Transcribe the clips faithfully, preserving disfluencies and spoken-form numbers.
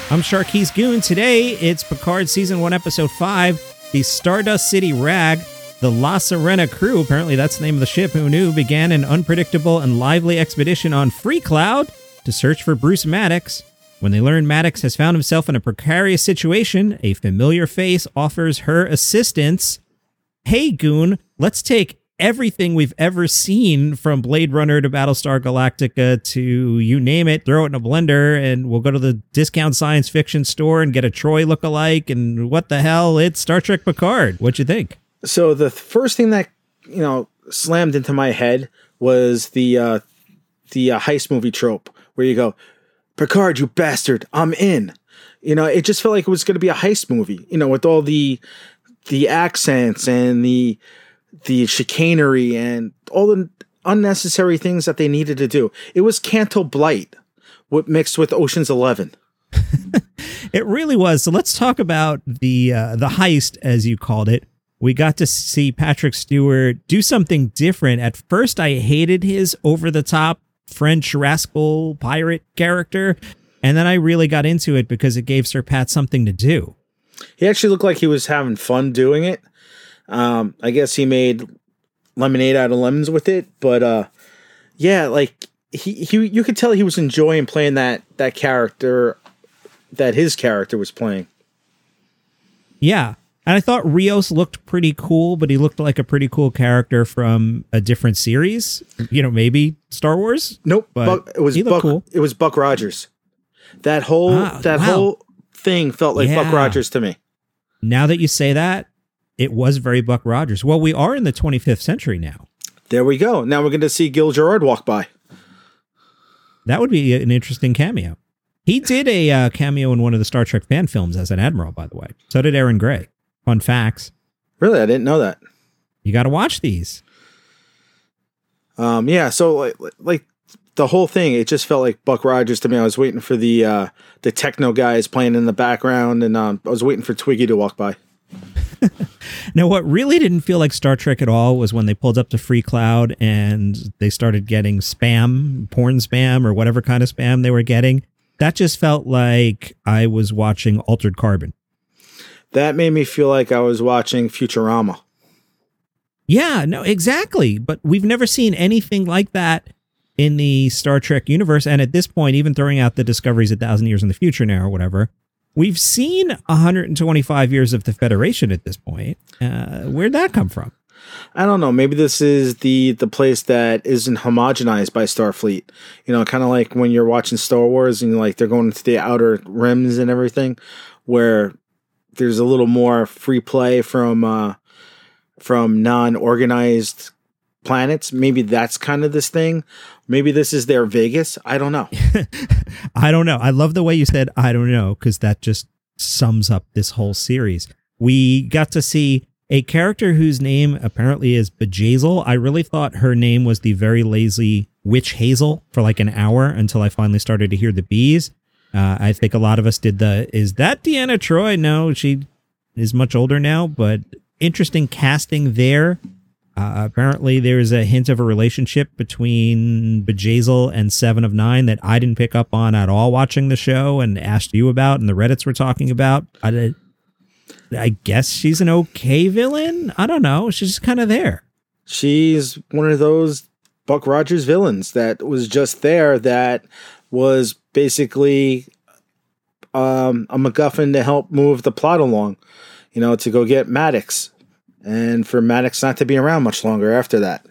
I'm Sharkeez Goon. Today, it's Picard Season one, Episode five, the Stardust City Rag. The La Sirena crew, apparently that's the name of the ship, who knew, began an unpredictable and lively expedition on Freecloud to search for Bruce Maddox. When they learn Maddox has found himself in a precarious situation, a familiar face offers her assistance. Hey, Goon, let's take everything we've ever seen from Blade Runner to Battlestar Galactica to you name it, throw it in a blender, and we'll go to the discount science fiction store and get a Troy lookalike, and what the hell, it's Star Trek Picard. What'd you think? So the first thing that, you know, slammed into my head was the uh, the uh, heist movie trope where you go, Picard, you bastard, I'm in. You know, it just felt like it was going to be a heist movie, you know, with all the the accents and the the chicanery and all the unnecessary things that they needed to do. It was Canto Blight mixed with Ocean's Eleven. It really was. So let's talk about the uh, the heist, as you called it. We got to see Patrick Stewart do something different. At first, I hated his over-the-top French rascal pirate character, and then I really got into it because it gave Sir Pat something to do. He actually looked like he was having fun doing it. Um, I guess he made lemonade out of lemons with it, but uh, yeah, like he, he, you could tell he was enjoying playing that that character that his character was playing. Yeah, and I thought Rios looked pretty cool, but he looked like a pretty cool character from a different series. You know, maybe Star Wars. Nope, but Buck, it was he Buck. Cool. It was Buck Rogers. That whole ah, that wow. whole thing felt like yeah. Buck Rogers to me. Now that you say that, it was very Buck Rogers. Well, we are in the twenty-fifth century now. There we go. Now we're going to see Gil Gerard walk by. That would be an interesting cameo. He did a uh, cameo in one of the Star Trek fan films as an admiral, by the way. So did Aaron Gray. Fun facts. Really? I didn't know that. You got to watch these. Um, yeah. So like, like the whole thing, it just felt like Buck Rogers to me. I was waiting for the uh, the techno guys playing in the background, and um, I was waiting for Twiggy to walk by. Now, what really didn't feel like Star Trek at all was when they pulled up to Freecloud and they started getting spam, porn spam, or whatever kind of spam they were getting. That just felt like I was watching Altered Carbon. That made me feel like I was watching Futurama. Yeah, no, exactly. But we've never seen anything like that in the Star Trek universe. And at this point, even throwing out the Discovery's a thousand years in the future now or whatever, we've seen one hundred twenty-five years of the Federation at this point. Uh, where'd that come from? I don't know. Maybe this is the the place that isn't homogenized by Starfleet. You know, kind of like when you're watching Star Wars and like they're going into the outer rims and everything, where there's a little more free play from uh, from non-organized planets. Maybe that's kind of this thing. Maybe this is their Vegas. I don't know. I don't know. I love the way you said, I don't know, because that just sums up this whole series. We got to see a character whose name apparently is Bjayzl. I really thought her name was the very lazy Witch Hazel for like an hour until I finally started to hear the bees. Uh, I think a lot of us did the, is that Deanna Troi? No, she is much older now, but interesting casting there. Uh, apparently there's a hint of a relationship between Bjayzl and Seven of Nine that I didn't pick up on at all watching the show and asked you about and the Reddits were talking about. I did. I guess she's an okay villain. I don't know. She's just kind of there. She's one of those Buck Rogers villains that was just there that was basically um, a MacGuffin to help move the plot along, you know, to go get Maddox. And for Maddox not to be around much longer after that.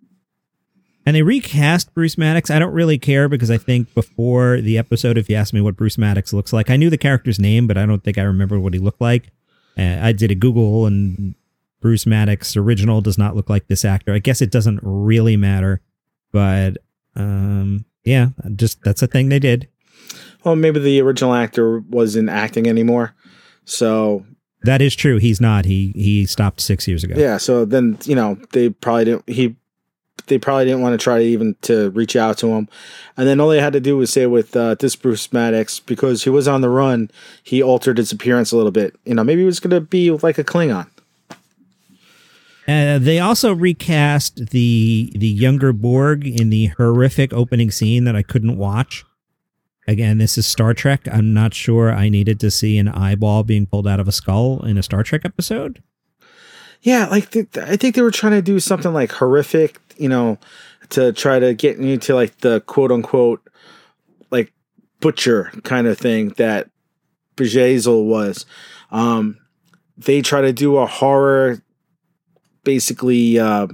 And they recast Bruce Maddox. I don't really care because I think before the episode, if you asked me what Bruce Maddox looks like, I knew the character's name, but I don't think I remember what he looked like. Uh, I did a Google and Bruce Maddox original does not look like this actor. I guess it doesn't really matter, but um, yeah, just that's a thing they did. Well, maybe the original actor wasn't acting anymore. So that is true. He's not. He he stopped six years ago. Yeah. So then, you know, they probably didn't. He they probably didn't want to try to even to reach out to him. And then all they had to do was say with uh, this Bruce Maddox, because he was on the run, he altered his appearance a little bit. You know, maybe he was going to be like a Klingon. Uh, they also recast the the younger Borg in the horrific opening scene that I couldn't watch. Again, this is Star Trek. I'm not sure I needed to see an eyeball being pulled out of a skull in a Star Trek episode. Yeah, like th- I think they were trying to do something like horrific, you know, to try to get you to like the quote unquote like butcher kind of thing that Bjayzl was. Um, they try to do a horror, basically, uh,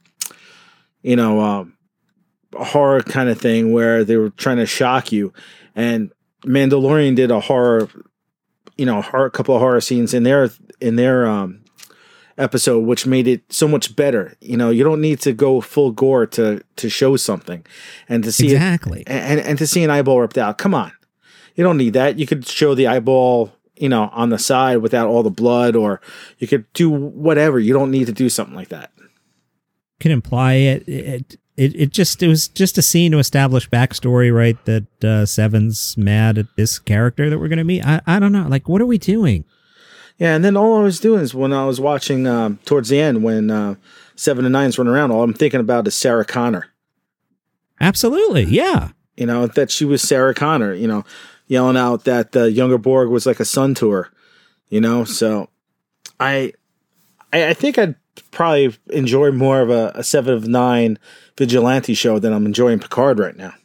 you know, uh, a horror kind of thing where they were trying to shock you. And Mandalorian did a horror, you know, horror, a couple of horror scenes in their in their um, episode, which made it so much better. You know, you don't need to go full gore to to show something, and to see exactly it, and and to see an eyeball ripped out. Come on, you don't need that. You could show the eyeball, you know, on the side without all the blood, or you could do whatever. You don't need to do something like that. Can imply it. It it, it just it was just a scene to establish backstory, right? That uh, Seven's mad at this character that we're going to meet. I I don't know. Like, what are we doing? Yeah, and then all I was doing is when I was watching um, towards the end when uh, Seven and Nine's running around, all I'm thinking about is Sarah Connor. Absolutely, yeah. You know, that she was Sarah Connor, you know, yelling out that the younger Borg was like a son to her, you know? So I I, I think I'd probably enjoy more of a, a Seven of Nine vigilante show than I'm enjoying Picard right now.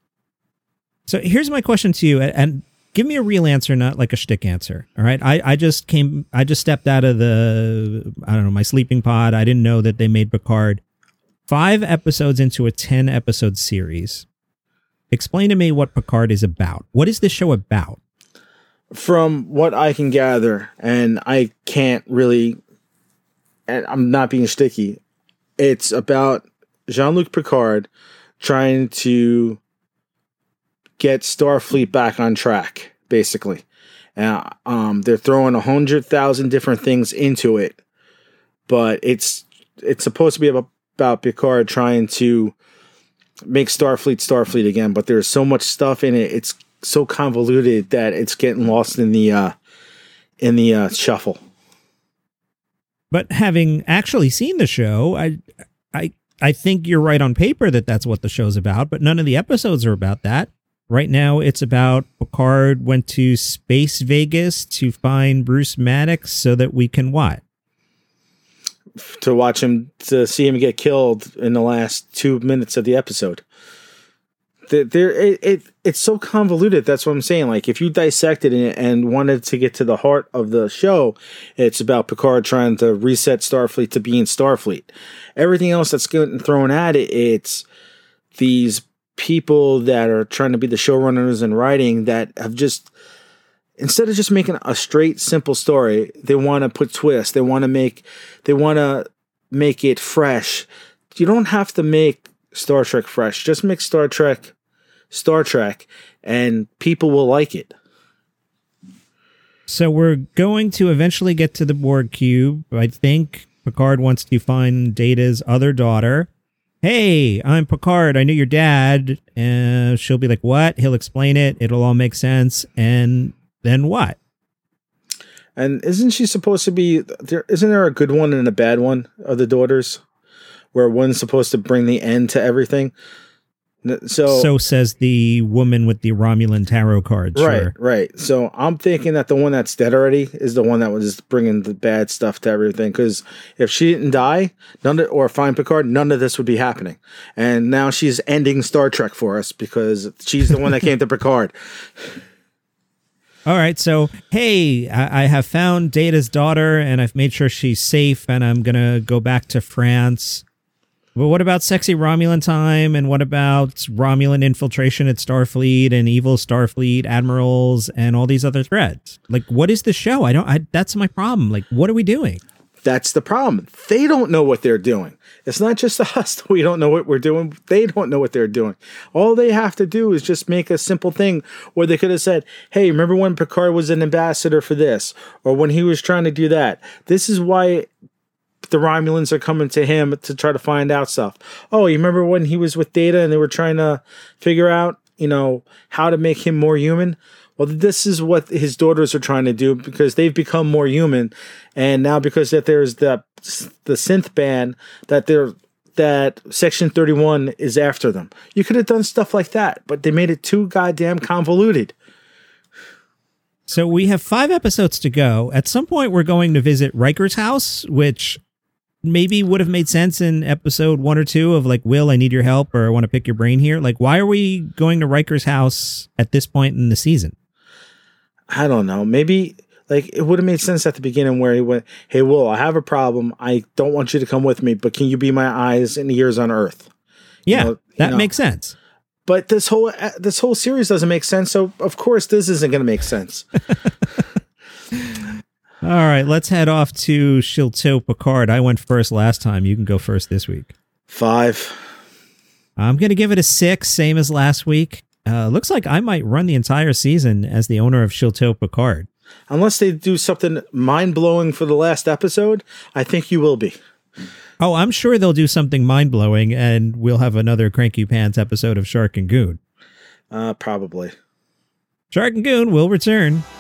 So here's my question to you, and give me a real answer, not like a shtick answer. All right. I, I just came, I just stepped out of the, I don't know, my sleeping pod. I didn't know that they made Picard. Five episodes into a ten episode series. Explain to me what Picard is about. What is this show about? From what I can gather, and I can't really, and I'm not being shticky, it's about Jean-Luc Picard trying to get Starfleet back on track, basically. Uh, um, they're throwing a hundred thousand different things into it, but it's it's supposed to be about, about Picard trying to make Starfleet Starfleet again. But there's so much stuff in it; it's so convoluted that it's getting lost in the uh, in the uh, shuffle. But having actually seen the show, I I I think you're right on paper that that's what the show's about. But none of the episodes are about that. Right now, it's about Picard went to Space Vegas to find Bruce Maddox so that we can what? To watch him, to see him get killed in the last two minutes of the episode. There, it, it, it's so convoluted. That's what I'm saying. Like, if you dissected it and wanted to get to the heart of the show, it's about Picard trying to reset Starfleet to being Starfleet. Everything else that's getting thrown at it, it's these people that are trying to be the showrunners and writing that have just, instead of just making a straight, simple story, they want to put twists. They want to make, they want to make it fresh. You don't have to make Star Trek fresh. Just make Star Trek Star Trek, and people will like it. So we're going to eventually get to the Borg cube. I think Picard wants to find Data's other daughter. Hey, I'm Picard. I knew your dad. And she'll be like, what? He'll explain it. It'll all make sense. And then what? And isn't she supposed to be there? Isn't there a good one and a bad one of the daughters, where one's supposed to bring the end to everything? So, so says the woman with the Romulan tarot cards. Right, sure. right. So I'm thinking that the one that's dead already is the one that was bringing the bad stuff to everything. Because if she didn't die, none of, or find Picard, none of this would be happening. And now she's ending Star Trek for us because she's the one that came to Picard. All right, so, hey, I, I have found Data's daughter, and I've made sure she's safe, and I'm going to go back to France. But what about sexy Romulan time, and what about Romulan infiltration at Starfleet, and evil Starfleet admirals, and all these other threats? Like, what is the show? I don't. I, that's my problem. Like, what are we doing? That's the problem. They don't know what they're doing. It's not just us. We don't know what we're doing. They don't know what they're doing. All they have to do is just make a simple thing where they could have said, hey, remember when Picard was an ambassador for this? Or when he was trying to do that? This is why the Romulans are coming to him to try to find out stuff. Oh, you remember when he was with Data and they were trying to figure out, you know, how to make him more human? Well, this is what his daughters are trying to do because they've become more human. And now because that there's the the synth ban, that they're that Section thirty-one is after them. You could have done stuff like that, but they made it too goddamn convoluted. So we have five episodes to go. At some point, we're going to visit Riker's house, which maybe would have made sense in episode one or two of like, Will, I need your help, or I want to pick your brain here. Like, why are we going to Riker's house at this point in the season? I don't know. Maybe like it would have made sense at the beginning where he went, hey, Will, I have a problem. I don't want you to come with me, but can you be my eyes and ears on Earth? Yeah, you know, that you know. makes sense. But this whole this whole series doesn't make sense, so of course this isn't going to make sense. All right, let's head off to Chateau Picard. I went first last time. You can go first this week. Five. I'm going to give it a six, same as last week. Uh, looks like I might run the entire season as the owner of Chateau Picard. Unless they do something mind-blowing for the last episode, I think you will be. Oh, I'm sure they'll do something mind-blowing, and we'll have another Cranky Pants episode of Shark and Goon. Uh, probably. Shark and Goon will return.